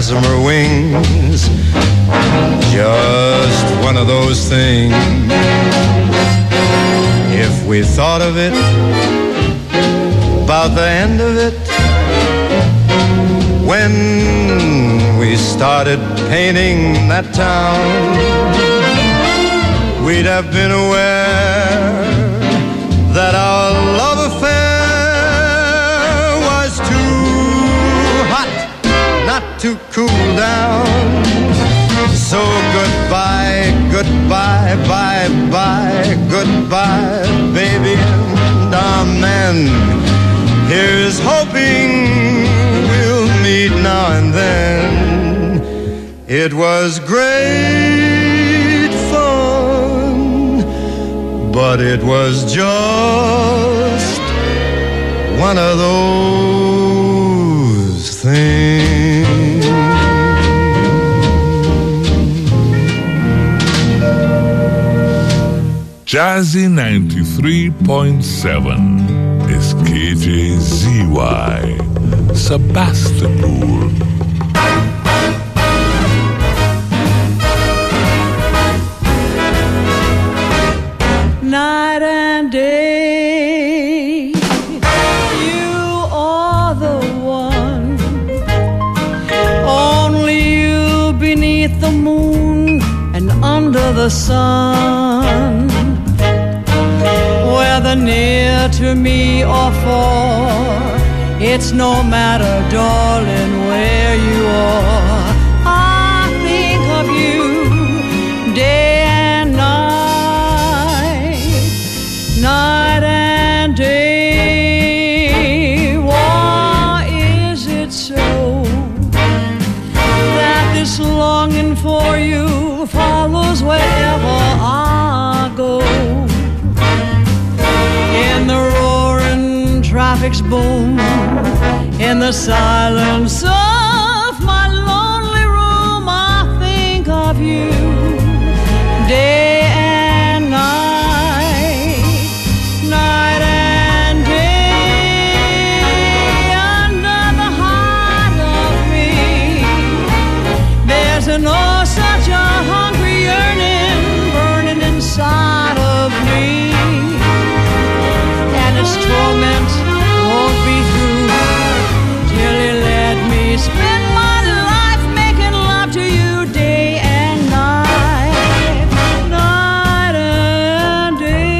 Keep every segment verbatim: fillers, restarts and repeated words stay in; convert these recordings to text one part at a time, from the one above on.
gossamer wings. Just one of those things. If we thought of it, about the end of it, when we started painting that town, we'd have been aware that our love affair was too hot not to cool down. So goodbye, goodbye, bye, bye, goodbye, baby, and amen. Here's hoping we'll meet now and then. It was great fun, but it was just one of those things. Jazzy ninety-three point seven is K J Z Y, Sebastopol. Night and day, you are the one. Only you beneath the moon and under the sun. Whether near to me or far, it's no matter, darling, where you are. I think of you day and night, night and day. Why is it so that this longing for you follows wherever I go? In the roaring traffic's boom, in the silence of my lonely room, I think of you day and night, night and day. Under the heart of me, there's an oh such a hungry yearning burning inside of me. Its torment won't be through till you let me spend my life making love to you day and night, night and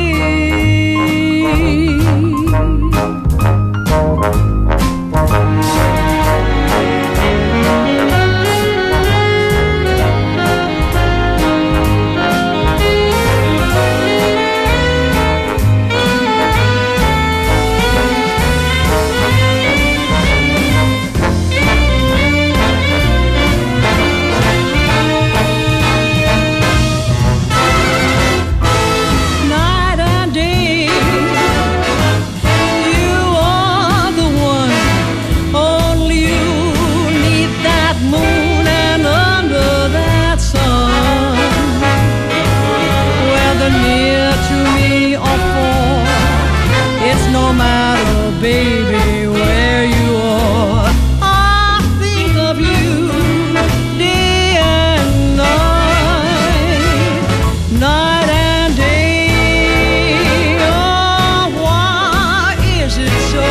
baby, where you are. I think of you day and night, night and day. Oh, why is it so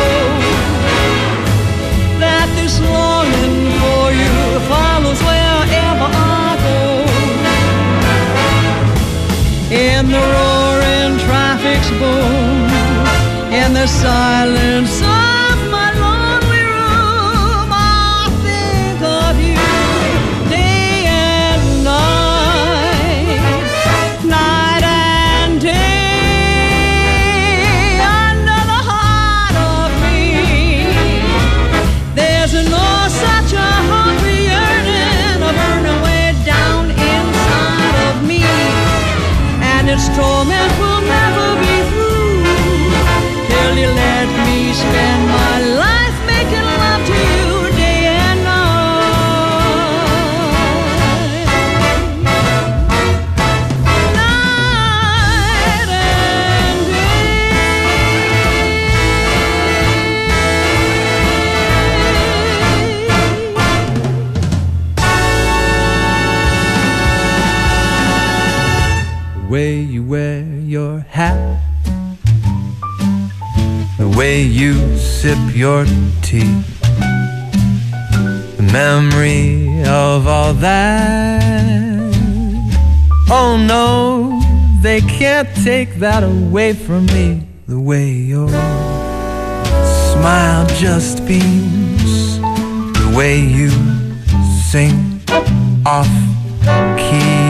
that this longing for you follows wherever I go? In the roaring traffic's boom, in the silence of my lonely room, I think of you day and night, night and day. Under the heart of me, there's no such a hungry yearning, a burning way down inside of me, and its torment will never be through. You let me spend way you wear your hat, the way you sip your tea, the memory of all that. Oh no, they can't take that away from me. The way your smile just beams, the way you sing off key,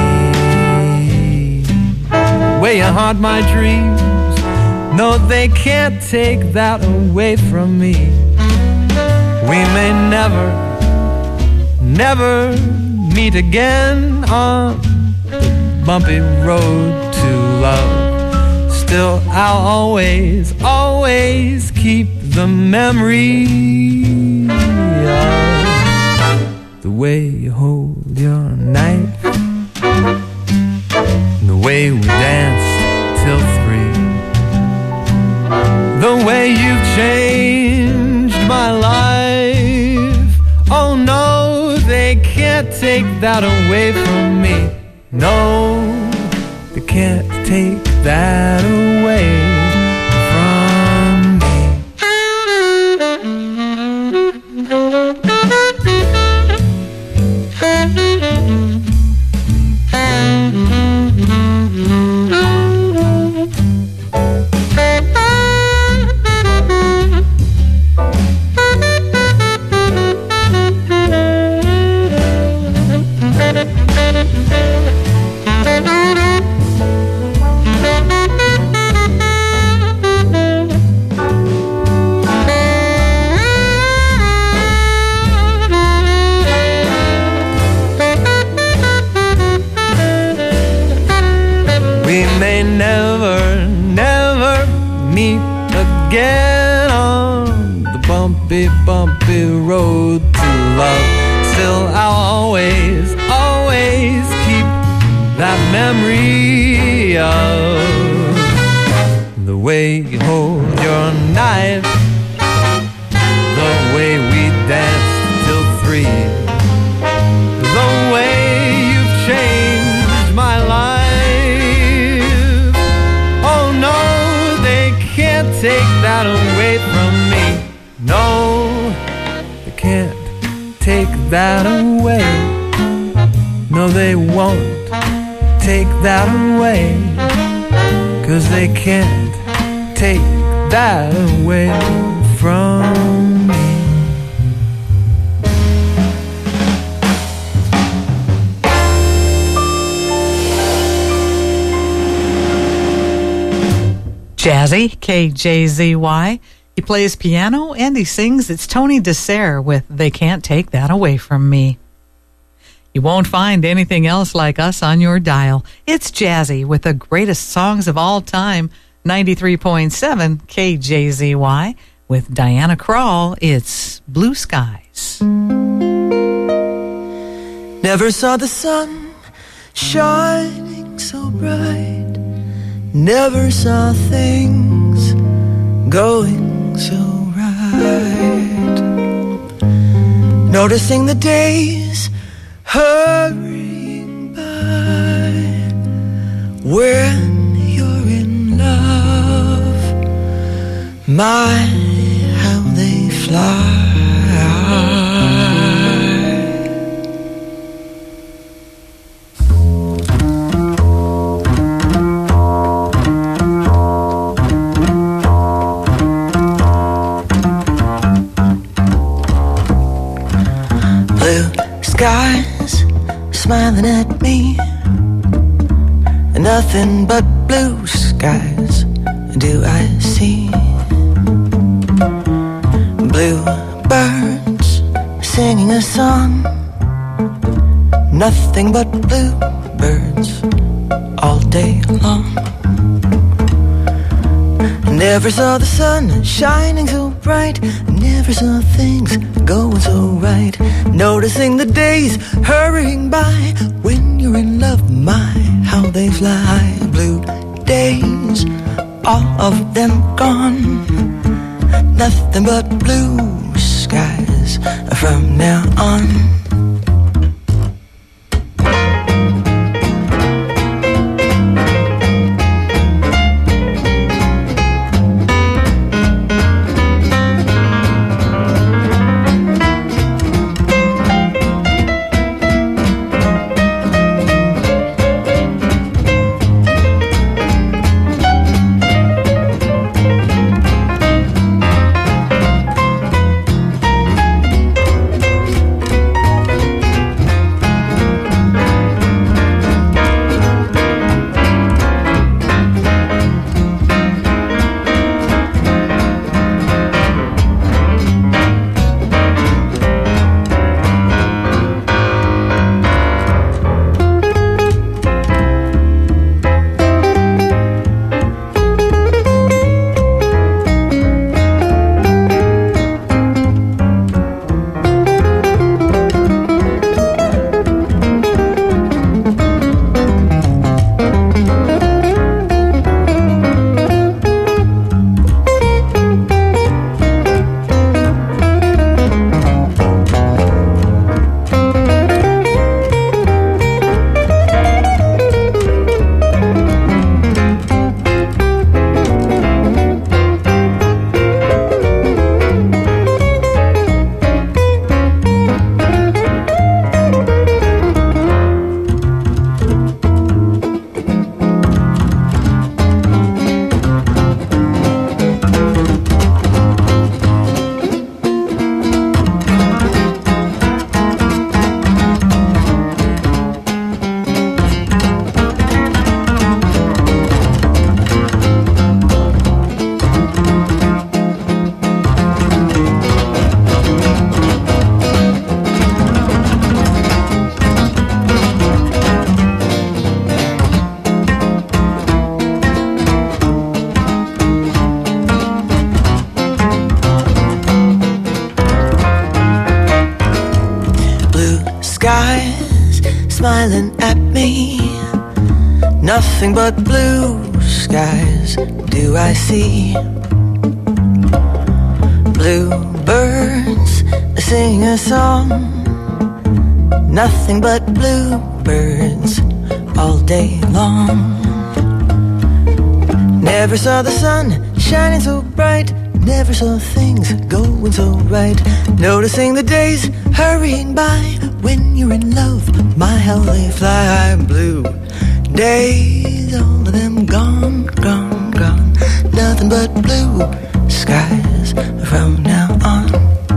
the way you haunt my dreams. No, they can't take that away from me. We may never, never meet again on the bumpy road to love. Still, I'll always, always keep the memory of the way you hold your knife, the way we danced till three, the way you've changed my life. Oh no, they can't take that away from me. No, they can't take that away from me. Bumpy road to love. Still, I'll always, always keep that memory of the way you hold your knife, the way we danced till three, the way you've changed my life. Oh no, they can't take that away from me. No, they can't take that away. No, they won't take that away, 'cause they can't take that away from me. Jazzy, K J Z Y. He plays piano and he sings. It's Tony Dessert with They Can't Take That Away From Me. You won't find anything else like us on your dial. It's Jazzy with the greatest songs of all time. ninety-three point seven K J Z Y. With Diana Krall, it's Blue Skies. Never saw the sun shining so bright. Never saw things going so right. Noticing the days hurrying by. When you're in love, my, how they fly. Skies smiling at me, and nothing but blue skies do I see. Blue birds singing a song, nothing but blue birds all day long. Never saw the sun shining so bright. Never saw things going so right. Noticing the days hurrying by. When you're in love, my, how they fly. Blue days, all of them gone. Nothing but blue skies from now on. Blue skies smiling at me. Nothing but blue skies do I see. Blue birds sing a song. Nothing but blue birds all day long. Never saw the sun shining so bright. Never saw things going so right. Noticing the days hurrying by. When you're in love, my how they fly. Blue days, all of them gone, gone, gone. Nothing but blue skies from now on.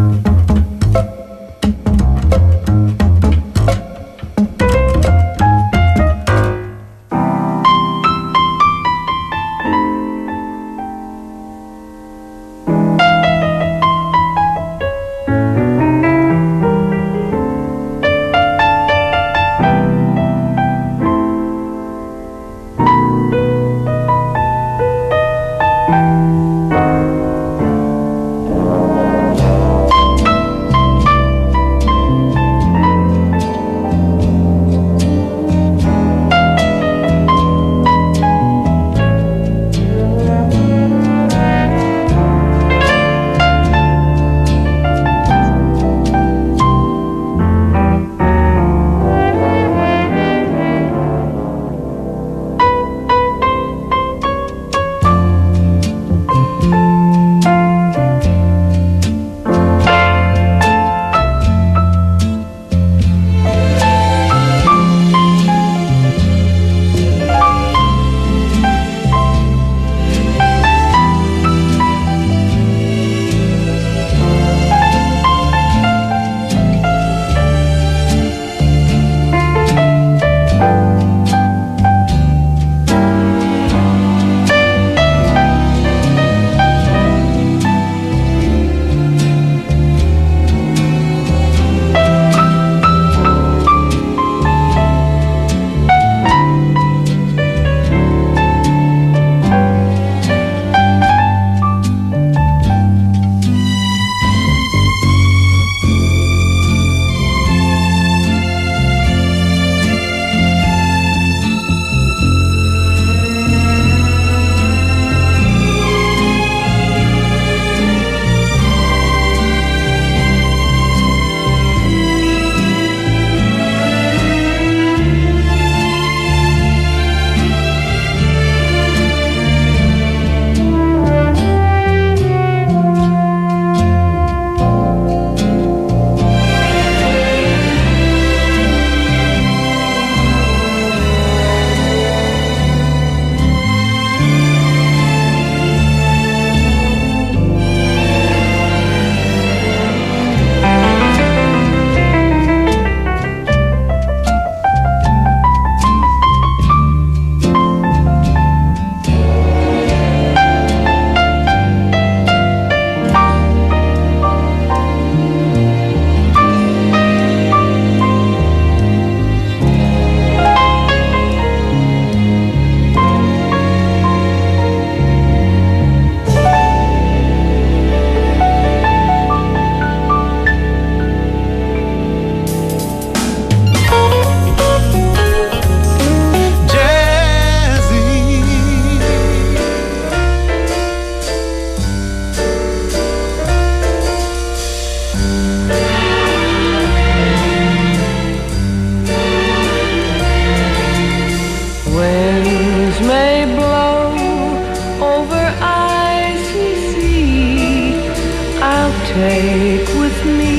take with me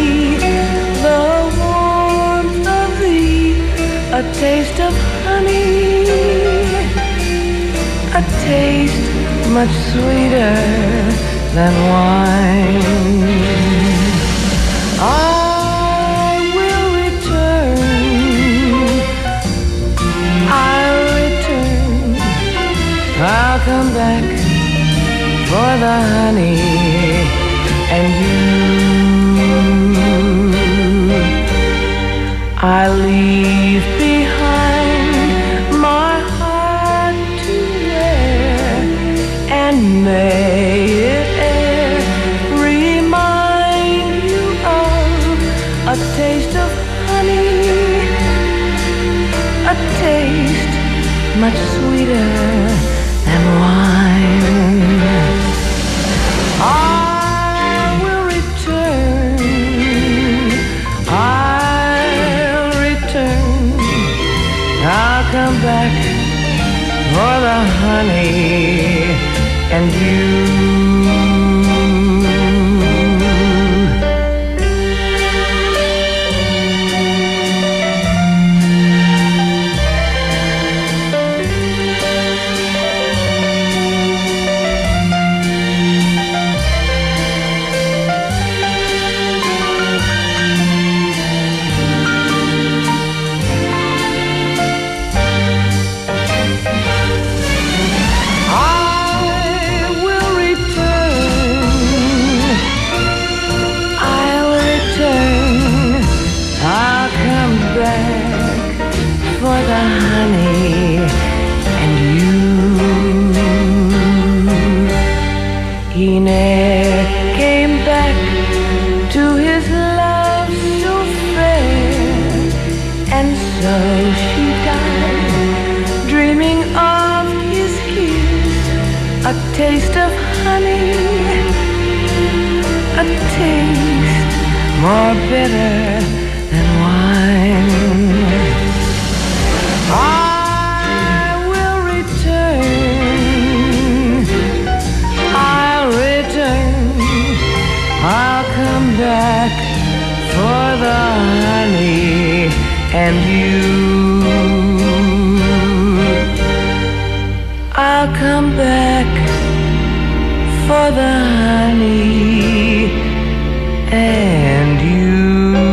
the warmth of thee, a taste of honey, a taste much sweeter than wine. I will return, I'll return, I'll come back for the honey and you. I leave behind my heart to wear, and may it e'er remind you of a taste of honey, much sweeter than wine. I will return, I'll return, I'll come back for the honey and you. He ne'er came back to his love so fair, and so she died, dreaming of his kiss, a taste of honey, a taste more bitter than wine. I will return, I'll return, I'll come back for the honey and you. I'll come back for the honey and you.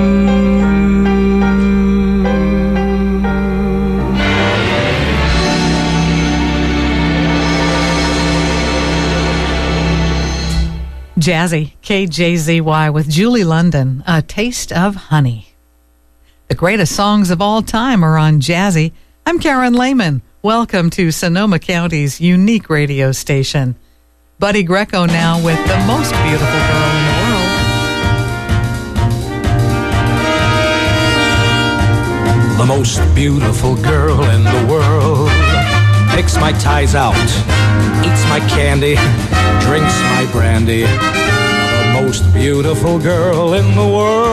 Jazzy, K J Z Y with Julie London, A Taste of Honey. The greatest songs of all time are on Jazzy. I'm Karen Lehman. Welcome to Sonoma County's unique radio station. Buddy Greco now with The Most Beautiful Girl in the World. The most beautiful girl in the world picks my ties out, eats my candy, drinks my brandy. The most beautiful girl in the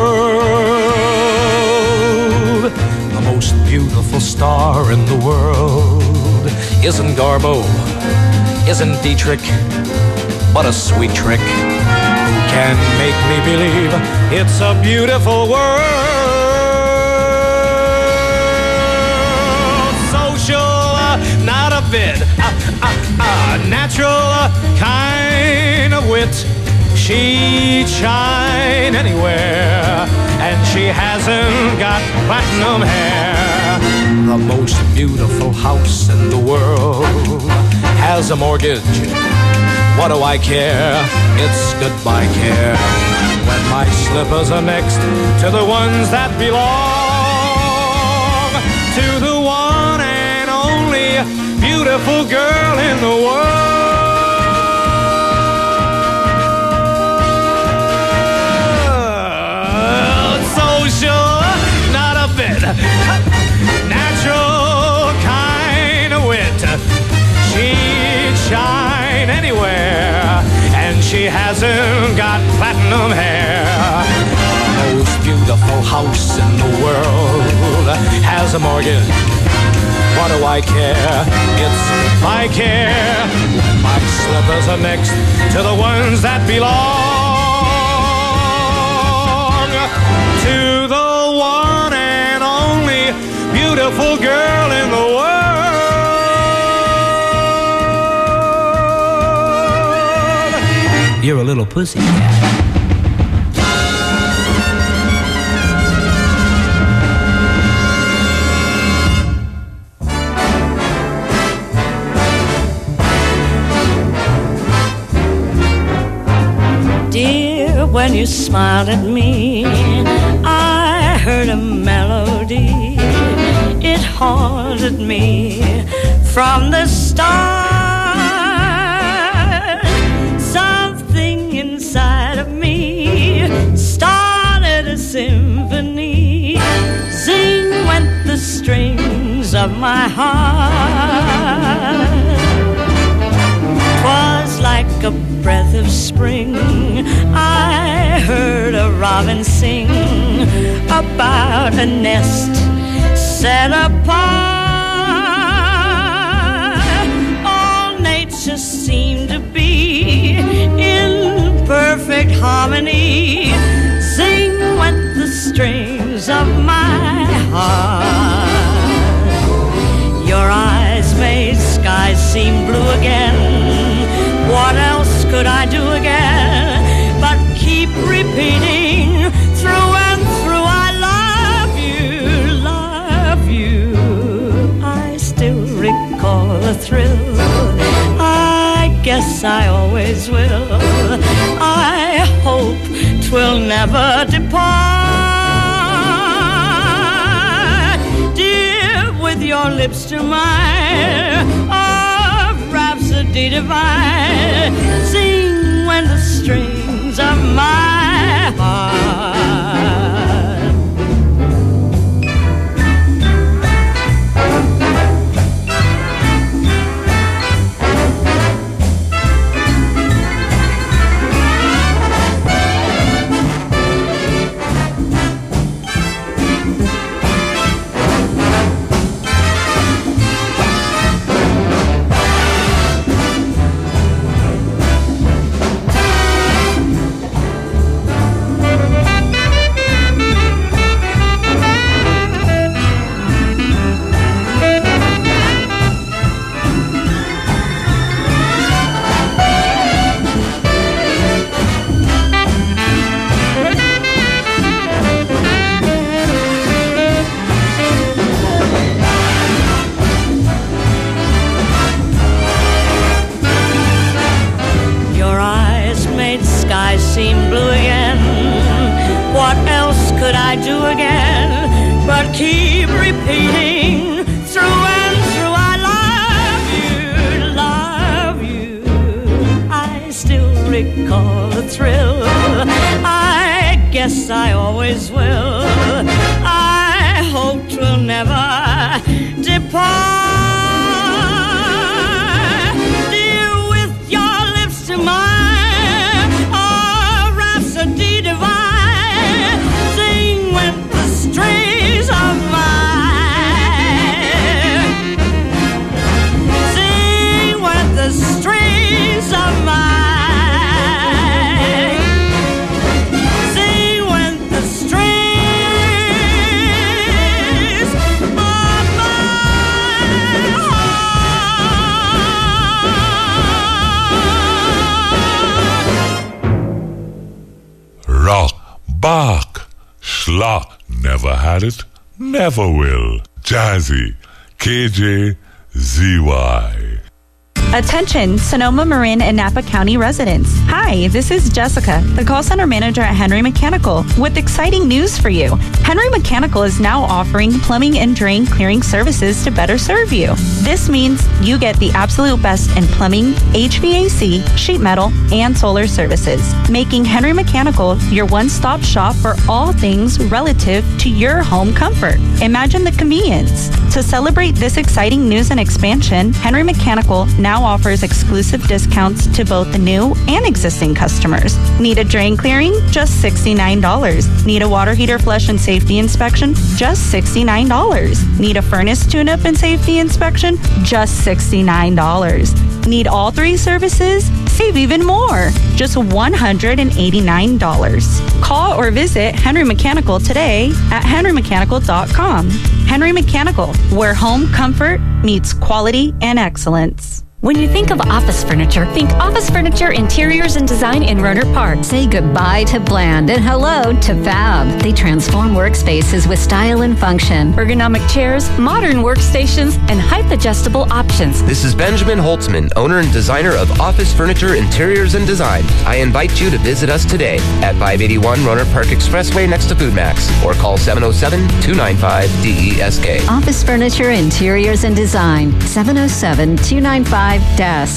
world. The most beautiful star in the world isn't Garbo, isn't Dietrich, but a sweet trick who can make me believe it's a beautiful world. Social, uh, not a bit, uh, uh, uh, natural uh, kind of wit. She'd shine anywhere, and she hasn't got platinum hair. The most beautiful house in the world has a mortgage. What do I care? It's goodbye care. When my slippers are next to the ones that belong to the one and only beautiful girl in the world. Not a bit. Natural kind of wit. She'd shine anywhere, and she hasn't got platinum hair. The most beautiful house in the world has a mortgage. What do I care? It's my care. When my slippers are next to the ones that belong to the one and only beautiful girl in the world. You're a little pussy cat. Dear, when you smiled at me, I heard a melody. It haunted me from the start. Something inside of me started a symphony. Sing went the strings of my heart. like a breath of spring. I heard a robin sing about a nest set apart. All nature seemed to be in perfect harmony. Sing went the strings of my heart. Your eyes made skies seem blue again. What else could I do again but keep repeating through and through? I love you, love you. I still recall the thrill. I guess I always will. I hope 'twill never depart. Dear, with your lips to mine, of rhapsody divine, sing when the strings of my heart. Seem blue again. What else could I do again but keep repeating through and through? I love you, love you. I still recall the thrill. I guess I always will. I hope 'twill never depart. Dear, with your lips to mine, divine, sing with the strings of mine, sing with the strings of mine, sing with the strings of my heart. Rock, Bach, schlock, never had it, never will. Jazzy, K J Z Y. Attention, Sonoma Marin and Napa County residents. Hi, this is Jessica, the call center manager at Henry Mechanical, with exciting news for you. Henry Mechanical is now offering plumbing and drain clearing services to better serve you. This means you get the absolute best in plumbing, H V A C, sheet metal, and solar services, making Henry Mechanical your one-stop shop for all things relative to your home comfort. Imagine the convenience. To celebrate this exciting news and expansion, Henry Mechanical now offers exclusive discounts to both the new and existing customers. Need a drain clearing? Just sixty-nine dollars. Need a water heater flush and safety inspection? Just sixty-nine dollars. Need a furnace tune-up and safety inspection? Just sixty-nine dollars. Need all three services? Save even more. Just one hundred eighty-nine dollars. Call or visit Henry Mechanical today at henry mechanical dot com. Henry Mechanical, where home comfort meets quality and excellence. When you think of office furniture, think Office Furniture Interiors and Design in Rohnert Park. Say goodbye to bland and hello to fab. They transform workspaces with style and function. Ergonomic chairs, modern workstations, and height-adjustable options. This is Benjamin Holtzman, owner and designer of Office Furniture Interiors and Design. I invite you to visit us today at five eighty-one Rohnert Park Expressway next to Food Max, or call seven oh seven, two nine five, D E S K. Office Furniture Interiors and Design, seven oh seven, two nine five, desk.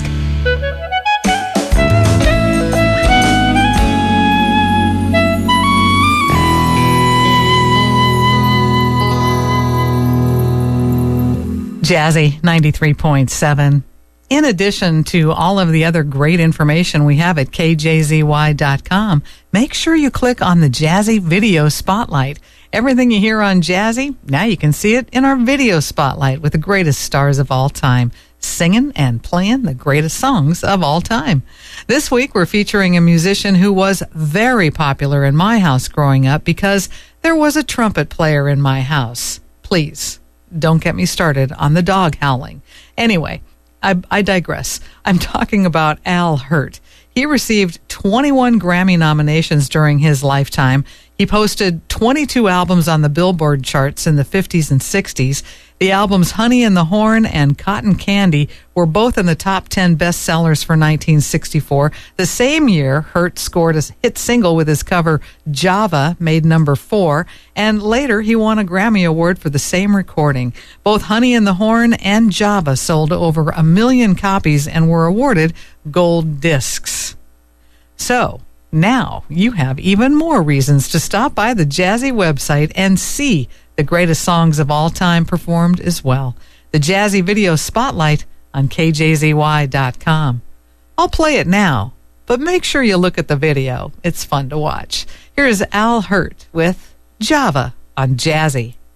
Jazzy ninety-three point seven. In addition to all of the other great information we have at K J Z Y dot com, make sure you click on the Jazzy Video Spotlight. Everything you hear on Jazzy, now you can see it in our video spotlight with the greatest stars of all time, singing and playing the greatest songs of all time. This week, we're featuring a musician who was very popular in my house growing up because there was a trumpet player in my house. Please, don't get me started on the dog howling. Anyway, I, I digress. I'm talking about Al Hirt. He received twenty-one Grammy nominations during his lifetime. He posted twenty-two albums on the Billboard charts in the fifties and sixties. The albums Honey in the Horn and Cotton Candy were both in the top ten bestsellers for nineteen sixty-four. The same year, Hirt scored a hit single with his cover Java, made number four, and later he won a Grammy Award for the same recording. Both Honey in the Horn and Java sold over a million copies and were awarded gold discs. So, now you have even more reasons to stop by the Jazzy website and see the greatest songs of all time performed as well. The Jazzy Video Spotlight on K J Z Y dot com. I'll play it now, but make sure you look at the video. It's fun to watch. Here's Al Hirt with Java on Jazzy.